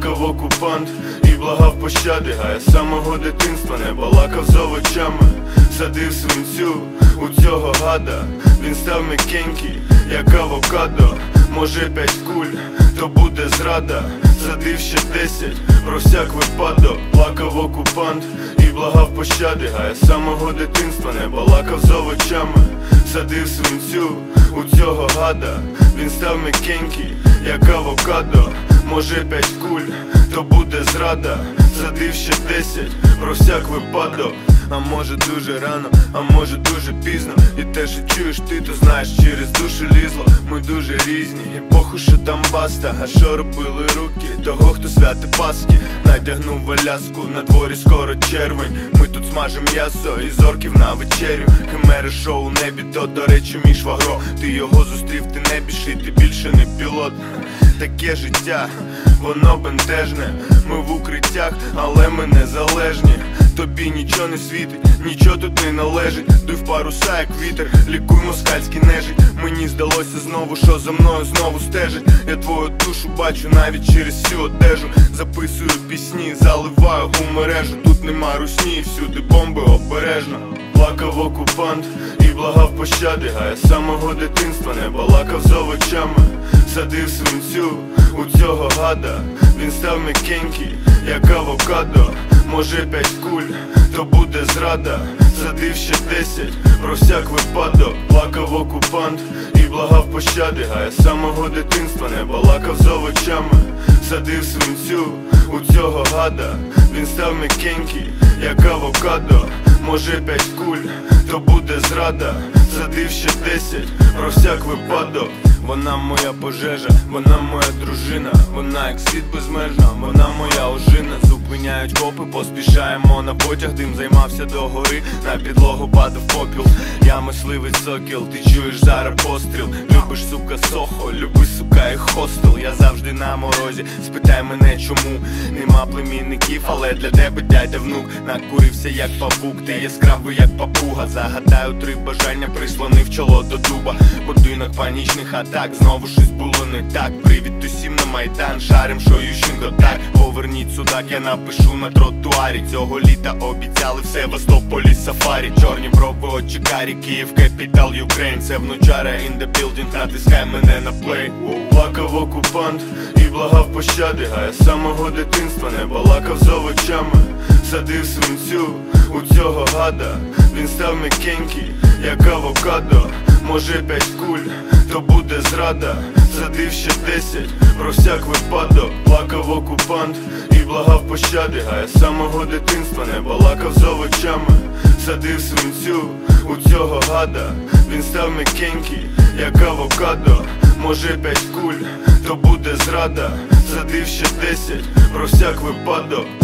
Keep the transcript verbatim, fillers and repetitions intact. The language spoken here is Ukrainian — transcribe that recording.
Плакав окупант і благав пощади, а я з самого дитинства не балакав з овочами. Садив свинцю у цього гада, він став м'якенький, як авокадо. Може п'ять куль, то буде зрада. Садив ще десять, про всяк випадок. Плакав окупант і благав пощади, а я з самого дитинства не балакав з овочами. Садив свинцю у цього гада, він став м'якенький, як авокадо. Може п'ять куль, то буде зрада. Садив ще десять, про всяк випадок. А може дуже рано, а може дуже пізно. І те, що чуєш ти, то знаєш, через душу лізло. Ми дуже різні, і похуй, що там баста. А що робили руки того, хто святи Пасхи? Надягнув валяску, на дворі скоро червень. Ми тут смажем м'ясо і зорків на вечерю. Химери шоу у небі, то до речі мій швагро. Ти його зустрів, ти не більший, ти більше не пілот. Таке життя, воно бентежне. Ми в укриттях, але ми незалежні. Тобі нічого не світить, нічого тут не належить. Дуй в паруса, як вітер, лікуй москальський нежить. Мені здалося знову, що за мною знову стежить. Я твою душу бачу навіть через всю одежу. Записую пісні, заливаю у мережу. Тут нема русні, всюди бомби, обережно. Плакав окупант і благав пощади, а я з самого дитинства не балакав з овочами. Садив свинцю у цього гада, він став м'якенький, як авокадо. Може п'ять куль, то буде зрада. Садив ще десять, про всяк випадок. Плакав окупант і благав пощади, а я з самого дитинства не балакав з овочами. Садив свинцю у цього гада, він став м'якенький, як авокадо. Може п'ять куль, то буде зрада. Садив ще десять, про всяк випадок. Вона моя пожежа, вона моя дружина. Вона як світ безмежна, вона моя ожина. Зупиняють копи, поспішаємо на потяг. Дим займався до гори, на підлогу падав попіл. Я мисливець сокіл, ти чуєш зараз постріл. Любиш, сука, сохо, люби, сука, і хостел. Я завжди на морозі, спитай мене чому. Нема племінників, але для тебе дядя внук. Накурився як павук, ти яскравий як папуга. Загадаю три бажання, прислонив чоло до дуба. Будинок панічних атак, знову щось було не так. Привіт усім на Майдан, шарим, що Ющенко так. Поверніть судак, я напишу на тротуарі. Цього літа обіцяли в Севастополі сафарі. Чорні брови, очі карі, Київ, Capital Ukraine. Це внучара in the building, натискай мене на плей. Плакав окупант і благав пощади, а я з самого дитинства не балакав з овочами. Садив свинцю у цього гада, він став м'якенький, як авокадо. Може п'ять куль, то буде зрада. Садив ще десять, про всяк випадок. Плакав окупант і благав пощади, а я з самого дитинства не балакав з овочами. Садив свинцю у цього гада, він став м'якенький, як авокадо. Може п'ять куль, то буде зрада. Садив ще десять, про всяк випадок.